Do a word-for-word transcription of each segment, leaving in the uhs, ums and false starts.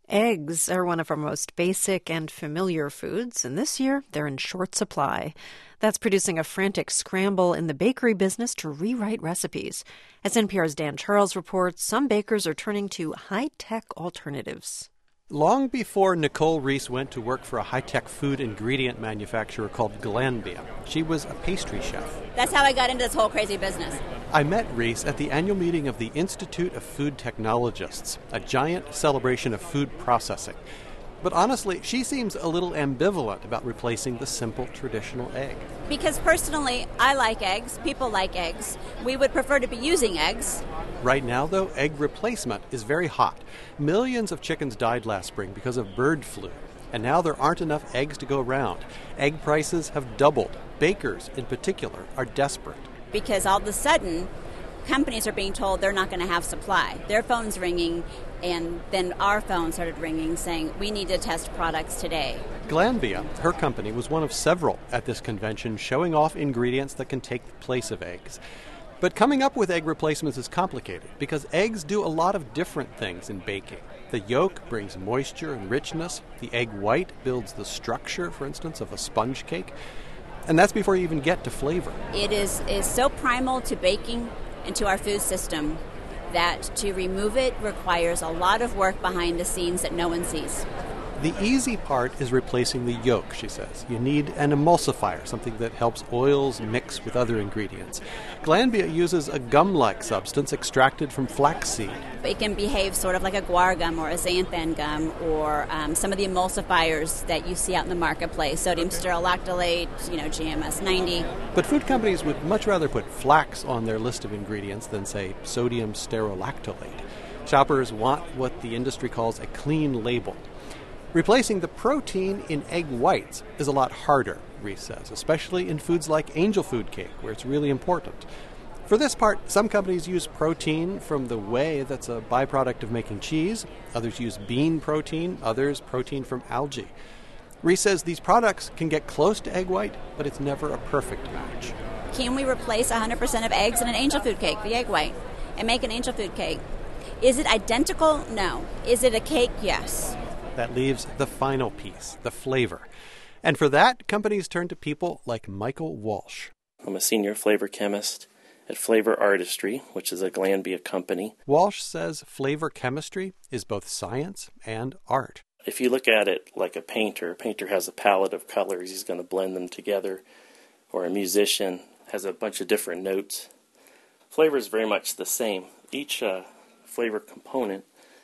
Eggs are one of our most basic and familiar foods, and this year they're in short supply. That's producing a frantic scramble in the bakery business to rewrite recipes. As N P R's Dan Charles reports, some bakers are turning to high-tech alternatives. Long before Nicole Reese went to work for a high-tech food ingredient manufacturer called Glanbia, she was a pastry chef. That's how I got into this whole crazy business. I met Reese at the annual meeting of the Institute of Food Technologists, a giant celebration of food processing. But honestly, she seems a little ambivalent about replacing the simple traditional egg. Because personally, I like eggs. People like eggs. We would prefer to be using eggs. Right now, though, egg replacement is very hot. Millions of chickens died last spring because of bird flu. And now there aren't enough eggs to go around. Egg prices have doubled. Bakers, in particular, are desperate. Because all of a sudden, companies are being told they're not going to have supply. Their phone's ringing, and then our phone started ringing saying, we need to test products today. Glanbia, her company, was one of several at this convention showing off ingredients that can take the place of eggs. But coming up with egg replacements is complicated because eggs do a lot of different things in baking. The yolk brings moisture and richness. The egg white builds the structure, for instance, of a sponge cake. And that's before you even get to flavor. It is, is so primal to baking and to our food system that to remove it requires a lot of work behind the scenes that no one sees. The easy part is replacing the yolk, she says. You need an emulsifier, something that helps oils mix with other ingredients. Glanbia uses a gum-like substance extracted from flaxseed. It can behave sort of like a guar gum or a xanthan gum or um, some of the emulsifiers that you see out in the marketplace, sodium sterolactylate, you know, G M S ninety. But food companies would much rather put flax on their list of ingredients than, say, sodium sterolactylate. Shoppers want what the industry calls a clean label. Replacing the protein in egg whites is a lot harder, Reese says, especially in foods like angel food cake, where it's really important. For this part, some companies use protein from the whey that's a byproduct of making cheese. Others use bean protein, others protein from algae. Reese says these products can get close to egg white, but it's never a perfect match. Can we replace one hundred percent of eggs in an angel food cake, the egg white, and make an angel food cake? Is it identical? No. Is it a cake? Yes. That leaves the final piece, the flavor. And for that, companies turn to people like Michael Walsh. I'm a senior flavor chemist at Flavor Artistry, which is a Glanbia company. Walsh says flavor chemistry is both science and art. If you look at it like a painter, a painter has a palette of colors, he's going to blend them together. Or a musician has a bunch of different notes. Flavor is very much the same. Each uh, flavor component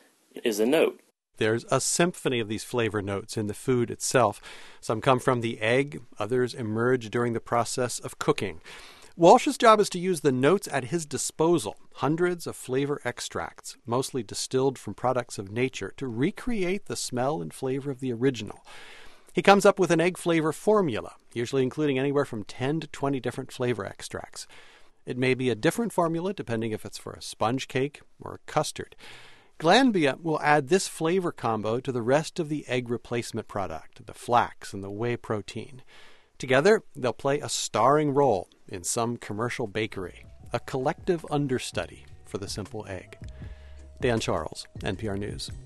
is a note. There's a symphony of these flavor notes in the food itself. Some come from the egg, others emerge during the process of cooking. Walsh's job is to use the notes at his disposal, hundreds of flavor extracts, mostly distilled from products of nature, to recreate the smell and flavor of the original. He comes up with an egg flavor formula, usually including anywhere from ten to twenty different flavor extracts. It may be a different formula depending if it's for a sponge cake or a custard. Glanbia will add this flavor combo to the rest of the egg replacement product, the flax and the whey protein. Together, they'll play a starring role in some commercial bakery, a collective understudy for the simple egg. Dan Charles, N P R News.